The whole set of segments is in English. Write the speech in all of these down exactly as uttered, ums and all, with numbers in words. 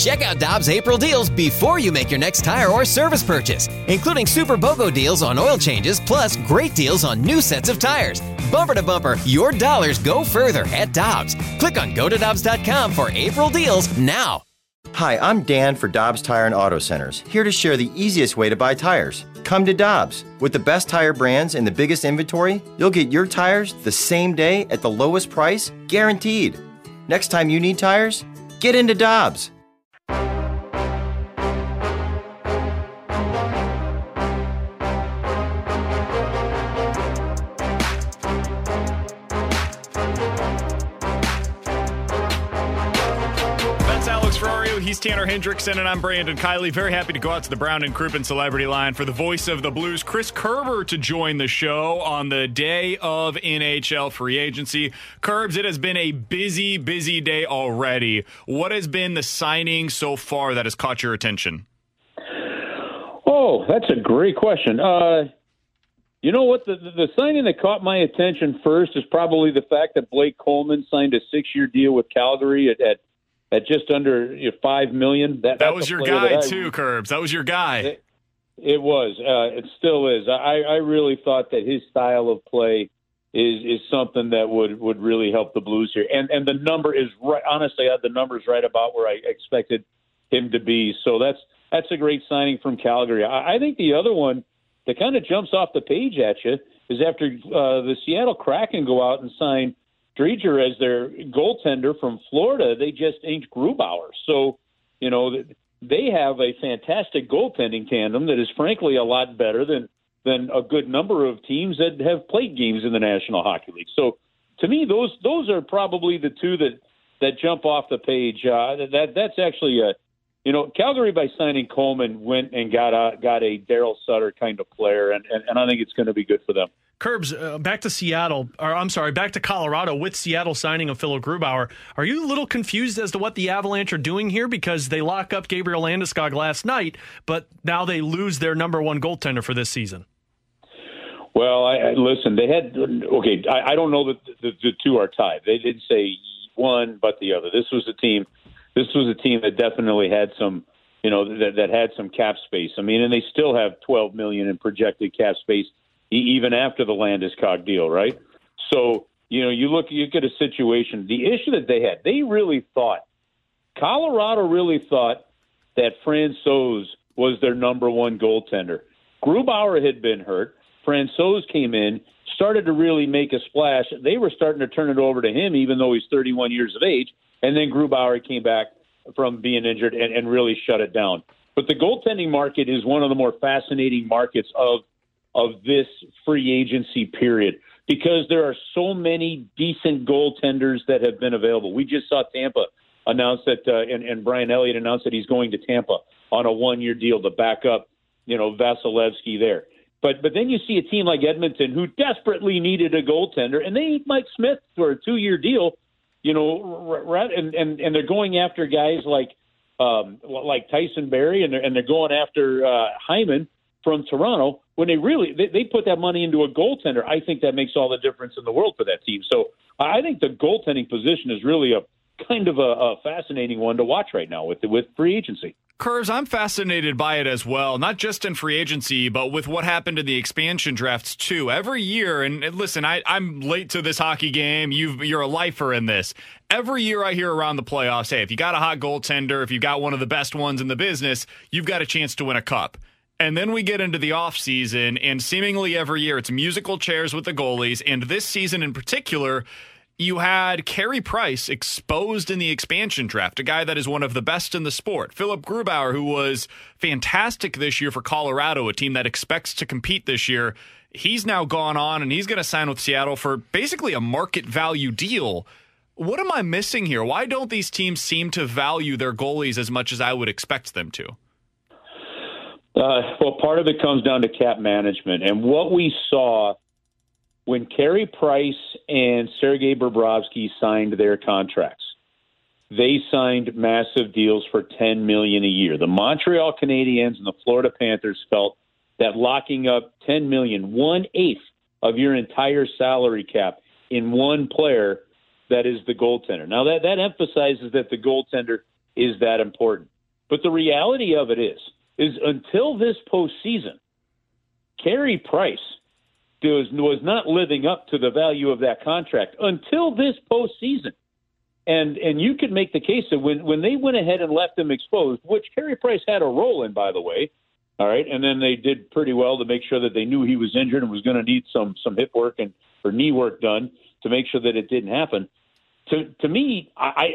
Check out Dobbs April deals before you make your next tire or service purchase, including Super BOGO deals on oil changes, plus great deals on new sets of tires. Bumper to bumper, your dollars go further at Dobbs. Click on go to dobbs dot com for April deals now. Hi, I'm Dan for Dobbs Tire and Auto Centers, here to share the easiest way to buy tires. Come to Dobbs. With the best tire brands and the biggest inventory, you'll get your tires the same day at the lowest price, guaranteed. Next time you need tires, get into Dobbs. He's Tanner Hendrickson, and I'm Brandon Kiley. Very happy to go out to the Brown and Crouppen Celebrity Line for the voice of the Blues, Chris Kerber, to join the show on the day of N H L free agency. Curbs, it has been a busy, busy day already. What has been the signing so far that has caught your attention? Oh, that's a great question. Uh, you know what? The, the, the signing that caught my attention first is probably the fact that Blake Coleman signed a six-year deal with Calgary at, at At just under you know, five million. That, that was your guy that I, too, Curbs. That was your guy. It, it was. Uh, it still is. I, I really thought that his style of play is is something that would, would really help the Blues here. And and the number is right. Honestly, the number's right about where I expected him to be. So that's that's a great signing from Calgary. I, I think the other one that kind of jumps off the page at you is after uh, the Seattle Kraken go out and sign Driedger as their goaltender from Florida. They just inked Grubauer. So, you know, they have a fantastic goaltending tandem that is frankly a lot better than, than a good number of teams that have played games in the National Hockey League. So to me, those those are probably the two that, that jump off the page. Uh, that That's actually a, you know, Calgary by signing Coleman went and got a, got a Daryl Sutter kind of player, and, and, and I think it's going to be good for them. Curbs, uh, back to Seattle, or I'm sorry, back to Colorado with Seattle signing of Philip Grubauer. Are you a little confused as to what the Avalanche are doing here? Because they lock up Gabriel Landeskog last night, but now they lose their number one goaltender for this season. Well, I, I listen, they had, okay, I, I don't know that the, the two are tied. They didn't say one but the other. This was a team, this was a team that definitely had some, you know, that, that had some cap space. I mean, and they still have twelve million dollars in projected cap space even after the Landeskog deal, right? So, you know, you look, you look at a situation, the issue that they had, they really thought, Colorado really thought that Francouz was their number one goaltender. Grubauer had been hurt. Francouz came in, started to really make a splash. They were starting to turn it over to him, even though he's thirty-one years of age. And then Grubauer came back from being injured and, and really shut it down. But the goaltending market is one of the more fascinating markets of of this free agency period, because there are so many decent goaltenders that have been available. We just saw Tampa announce that, uh, and, and Brian Elliott announced that he's going to Tampa on a one-year deal to back up, you know, Vasilevsky there. But but then you see a team like Edmonton who desperately needed a goaltender, and they need Mike Smith for a two-year deal, you know, and, and, and they're going after guys like um, like Tyson Barrie, and they're, and they're going after uh, Hyman from Toronto, when they really they, they put that money into a goaltender. I think that makes all the difference in the world for that team. So I think the goaltending position is really a kind of a, a fascinating one to watch right now with with free agency. Curves, I'm fascinated by it as well, not just in free agency, but with what happened in the expansion drafts too. Every year, and, and listen, I, I'm late to this hockey game. You've, you're a lifer in this. Every year I hear around the playoffs, hey, if you got a hot goaltender, if you got one of the best ones in the business, you've got a chance to win a cup. And then we get into the offseason, and seemingly every year it's musical chairs with the goalies. And this season in particular, you had Carey Price exposed in the expansion draft, a guy that is one of the best in the sport. Philip Grubauer, who was fantastic this year for Colorado, a team that expects to compete this year. He's now gone on, and he's going to sign with Seattle for basically a market value deal. What am I missing here? Why don't these teams seem to value their goalies as much as I would expect them to? Uh, well, part of it comes down to cap management. And what we saw when Carey Price and Sergei Bobrovsky signed their contracts, they signed massive deals for ten million dollars a year. The Montreal Canadiens and the Florida Panthers felt that locking up ten million dollars, one-eighth of your entire salary cap in one player, that is the goaltender. Now, that, that emphasizes that the goaltender is that important. But the reality of it is, is until this postseason, Carey Price was, was not living up to the value of that contract until this postseason. And and you could make the case that when, when they went ahead and left him exposed, which Carey Price had a role in, by the way, all right, and then they did pretty well to make sure that they knew he was injured and was going to need some some hip work and or knee work done to make sure that it didn't happen. To to me, I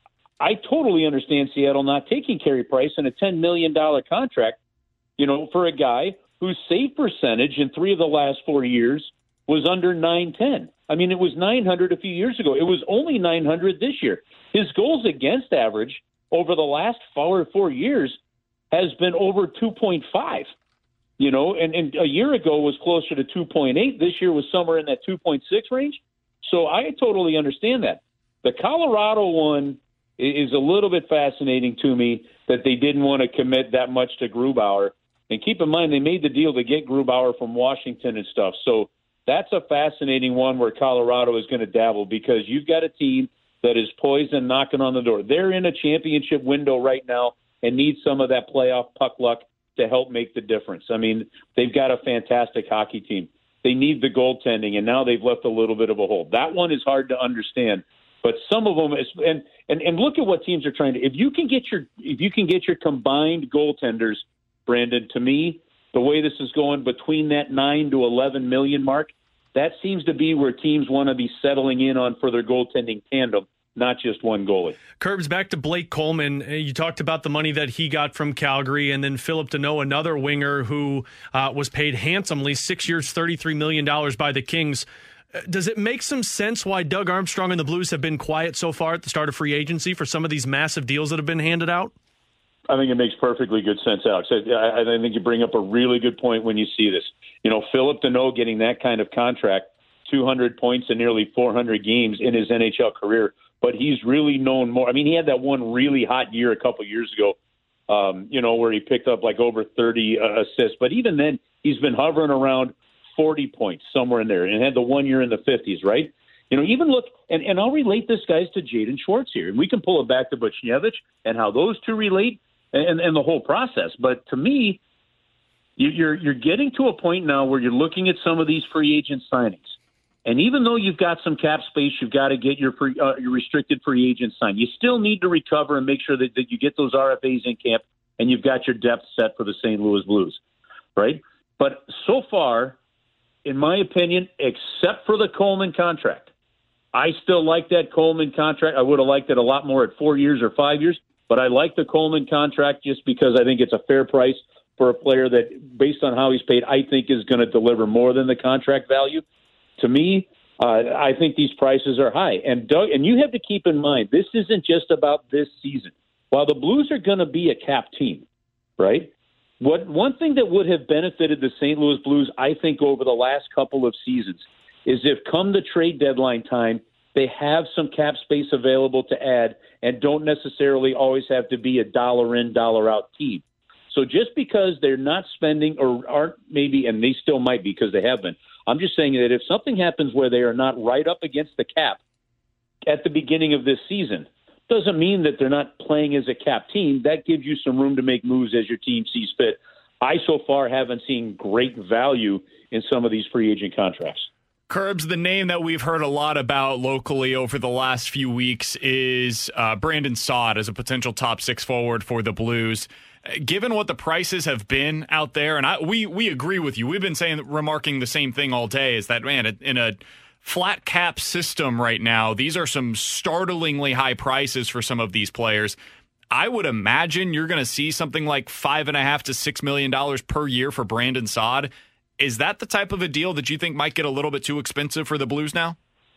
I totally understand Seattle not taking Carey Price in a ten million dollars contract, you know, for a guy whose save percentage in three of the last four years was under nine ten. I mean, it was nine hundred a few years ago. It was only nine hundred this year. His goals against average over the last four or four years has been over two point five, you know, and, and a year ago was closer to two point eight. This year was somewhere in that two point six range. So I totally understand that. The Colorado one is a little bit fascinating to me that they didn't want to commit that much to Grubauer. And keep in mind, they made the deal to get Grubauer from Washington and stuff. So that's a fascinating one where Colorado is going to dabble because you've got a team that is poised and knocking on the door. They're in a championship window right now and need some of that playoff puck luck to help make the difference. I mean, they've got a fantastic hockey team. They need the goaltending, and now they've left a little bit of a hole. That one is hard to understand, but some of them is, and and and look at what teams are trying to. If you can get your if you can get your combined goaltenders, Brandon, to me, the way this is going between that nine to eleven million mark, that seems to be where teams want to be settling in on for their goaltending tandem, not just one goalie. Curbs, back to Blake Coleman. You talked about the money that he got from Calgary, and then Philip Deneau, another winger who uh, was paid handsomely, six years, thirty-three million dollars by the Kings. Does it make some sense why Doug Armstrong and the Blues have been quiet so far at the start of free agency for some of these massive deals that have been handed out? I think it makes perfectly good sense, Alex. I, I think you bring up a really good point when you see this. You know, Philip Deneau getting that kind of contract, two hundred points in nearly four hundred games in his N H L career, but he's really known more. I mean, he had that one really hot year a couple years ago, um, you know, where he picked up like over thirty uh, assists. But even then, he's been hovering around forty points somewhere in there and had the one year in the fifties, right? You know, even look, and, and I'll relate this, guys, to Jaden Schwartz here. And we can pull it back to Buchnevich and how those two relate and, and the whole process. But to me, you're you're getting to a point now where you're looking at some of these free agent signings. And even though you've got some cap space, you've got to get your free, uh, your restricted free agent signed. You still need to recover and make sure that, that you get those R F As in camp and you've got your depth set for the Saint Louis Blues, right? But so far, in my opinion, except for the Coleman contract, I still like that Coleman contract. I would have liked it a lot more at four years or five years, but I like the Coleman contract just because I think it's a fair price for a player that, based on how he's paid, I think is going to deliver more than the contract value. To me, uh, I think these prices are high. And Doug, and you have to keep in mind, this isn't just about this season. While the Blues are going to be a cap team, right? What one thing that would have benefited the Saint Louis Blues, I think, over the last couple of seasons is if come the trade deadline time, they have some cap space available to add and don't necessarily always have to be a dollar in, dollar out team. So just because they're not spending or aren't maybe, and they still might be because they have been, I'm just saying that if something happens where they are not right up against the cap at the beginning of this season, doesn't mean that they're not playing as a cap team. That gives you some room to make moves as your team sees fit. I so far haven't seen great value in some of these free agent contracts. Curbs, the name that we've heard a lot about locally over the last few weeks is uh, Brandon Saad as a potential top six forward for the Blues. Given what the prices have been out there, and I, we we agree with you. We've been saying, remarking the same thing all day, is that, man, in a flat cap system right now, these are some startlingly high prices for some of these players. I would imagine you're going to see something like five and a half to six million dollars per year for Brandon Saad. Is that the type of a deal that you think might get a little bit too expensive for the Blues now?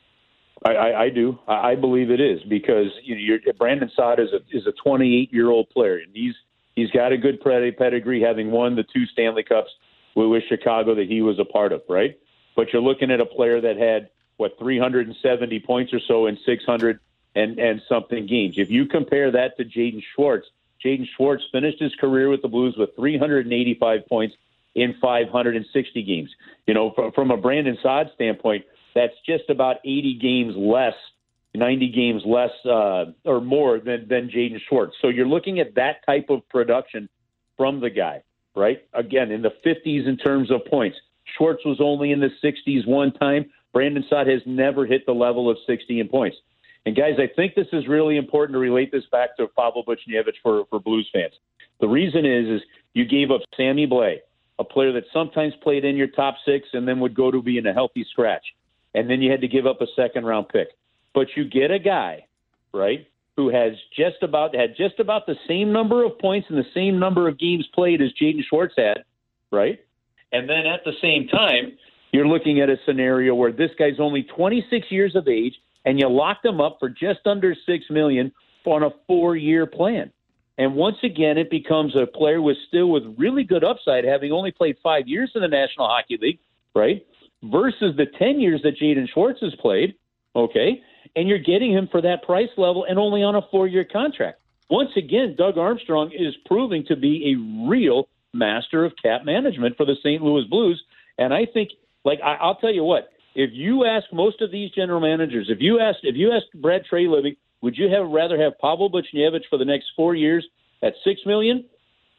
I, I, I do. I, I believe it is because you know, you're, Brandon Saad is a is a twenty-eight year old player, and he's he's got a good pedigree, having won the two Stanley Cups with Chicago that he was a part of, right? But you're looking at a player that had what three hundred seventy points or so in six hundred and and something games. If you compare that to Jaden Schwartz, Jaden Schwartz finished his career with the Blues with three hundred eighty-five points in five hundred sixty games. You know, from, from a Brandon Saad standpoint, that's just about eighty games less ninety games less uh, or more than, than Jaden Schwartz. So you're looking at that type of production from the guy, right? Again, in the fifties in terms of points. Schwartz was only in the sixties one time. Brandon Saad has never hit the level of sixty in points. And, guys, I think this is really important to relate this back to Pavel Buchnevich for, for Blues fans. The reason is, is you gave up Sammy Blais, a player that sometimes played in your top six and then would go to be in a healthy scratch. And then you had to give up a second-round pick. But you get a guy, right, who has just about had just about the same number of points and the same number of games played as Jaden Schwartz had, right? And then at the same time, you're looking at a scenario where this guy's only twenty-six years of age, and you locked him up for just under six million dollars on a four-year plan. And once again, it becomes a player with still with really good upside, having only played five years in the National Hockey League, right? Versus the ten years that Jaden Schwartz has played, okay? And you're getting him for that price level and only on a four-year contract. Once again, Doug Armstrong is proving to be a real master of cap management for the Saint Louis Blues. And I think, like, I, I'll tell you what, if you ask most of these general managers, if you ask, if you ask Brad Treliving, would you have rather have Pavel Buchnevich for the next four years at six million dollars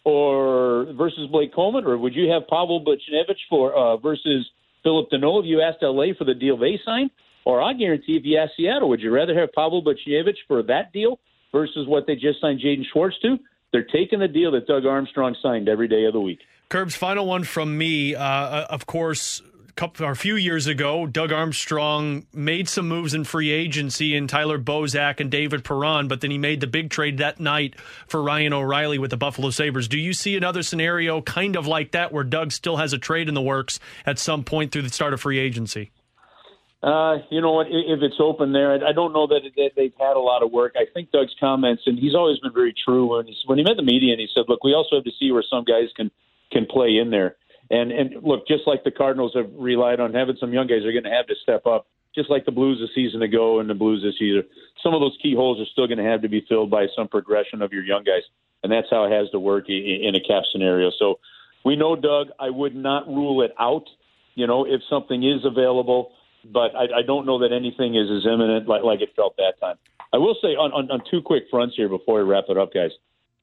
or versus Blake Coleman, or would you have Pavel Buchnevich for uh, versus Philip Deneau if you asked L A for the deal they signed? Or I guarantee if you ask Seattle, would you rather have Pavel Buchnevich for that deal versus what they just signed Jaden Schwartz to? They're taking the deal that Doug Armstrong signed every day of the week. Curbs, final one from me. Uh, of course, a, couple, or a few years ago, Doug Armstrong made some moves in free agency in Tyler Bozak and David Perron, but then he made the big trade that night for Ryan O'Reilly with the Buffalo Sabres. Do you see another scenario kind of like that where Doug still has a trade in the works at some point through the start of free agency? Uh, you know what? If it's open there, I don't know that, it, that they've had a lot of work. I think Doug's comments, and he's always been very true when he, when he met the media, and he said, "Look, we also have to see where some guys can can play in there." And and look, just like the Cardinals have relied on having some young guys, they're going to have to step up. Just like the Blues a season ago and the Blues this year, some of those key holes are still going to have to be filled by some progression of your young guys, and that's how it has to work in a cap scenario. So we know Doug. I would not rule it out. You know, if something is available. But I, I don't know that anything is as imminent like, like it felt that time. I will say on, on, on two quick fronts here before we wrap it up, guys.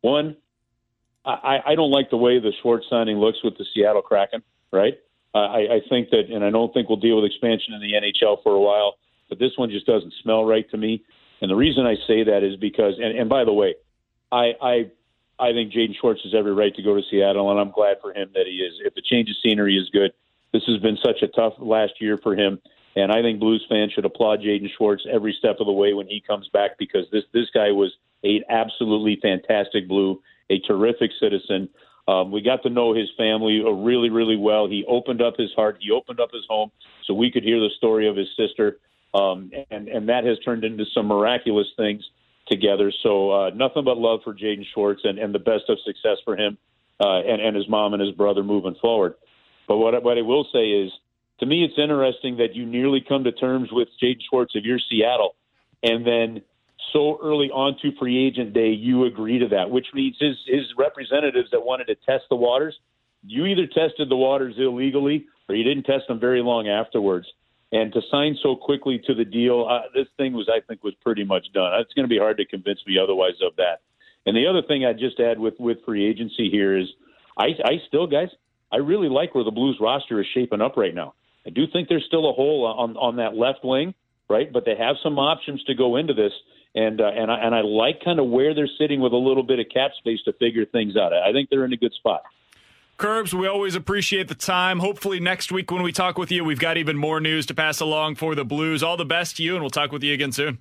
One, I, I don't like the way the Schwartz signing looks with the Seattle Kraken, right? Uh, I, I think that, and I don't think we'll deal with expansion in the N H L for a while, but this one just doesn't smell right to me. And the reason I say that is because, and, and by the way, I, I I think Jaden Schwartz has every right to go to Seattle, and I'm glad for him that he is. If the change of scenery is good, this has been such a tough last year for him. And I think Blues fans should applaud Jaden Schwartz every step of the way when he comes back, because this this guy was an absolutely fantastic Blue, a terrific citizen. Um, we got to know his family really, really well. He opened up his heart. He opened up his home so we could hear the story of his sister. Um, and, and that has turned into some miraculous things together. So uh, nothing but love for Jaden Schwartz and, and the best of success for him uh, and, and his mom and his brother moving forward. But what, what I will say is, to me, it's interesting that you nearly come to terms with Jaden Schwartz if you're Seattle, and then so early on to free agent day, you agree to that, which means his, his representatives that wanted to test the waters, you either tested the waters illegally or you didn't test them very long afterwards. And to sign so quickly to the deal, uh, this thing was, I think, was pretty much done. It's going to be hard to convince me otherwise of that. And the other thing I'd just add with, with free agency here is I, I still, guys, I really like where the Blues roster is shaping up right now. I do think there's still a hole on, on that left wing, right? But they have some options to go into this, and uh, and I and I like kind of where they're sitting with a little bit of cap space to figure things out. I think they're in a good spot. Curbs, we always appreciate the time. Hopefully next week when we talk with you, we've got even more news to pass along for the Blues. All the best to you, and we'll talk with you again soon.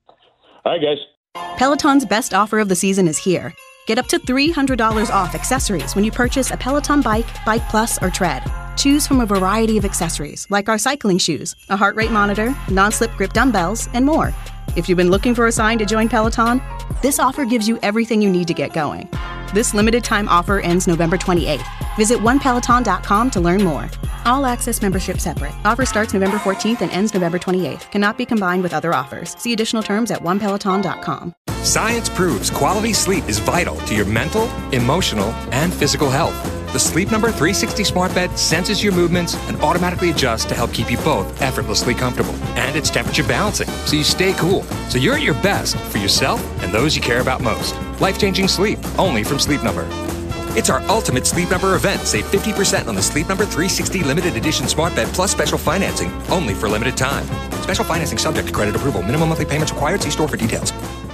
All right, guys. Peloton's best offer of the season is here. Get up to three hundred dollars off accessories when you purchase a Peloton bike, Bike Plus, or Tread. Choose from a variety of accessories, like our cycling shoes, a heart rate monitor, non-slip grip dumbbells, and more. If you've been looking for a sign to join Peloton, this offer gives you everything you need to get going. This limited time offer ends November twenty-eighth. Visit one peloton dot com to learn more. All access membership separate. Offer starts November fourteenth and ends November twenty-eighth. Cannot be combined with other offers. See additional terms at one peloton dot com. Science proves quality sleep is vital to your mental, emotional, and physical health. The Sleep Number three sixty smart bed senses your movements and automatically adjusts to help keep you both effortlessly comfortable. And it's temperature balancing, so you stay cool. So you're at your best for yourself and those you care about most. Life-changing sleep, only from Sleep Number. It's our ultimate Sleep Number event. Save fifty percent on the Sleep Number three sixty limited edition smart bed plus special financing, only for limited time. Special financing subject to credit approval. Minimum monthly payments required. See store for details.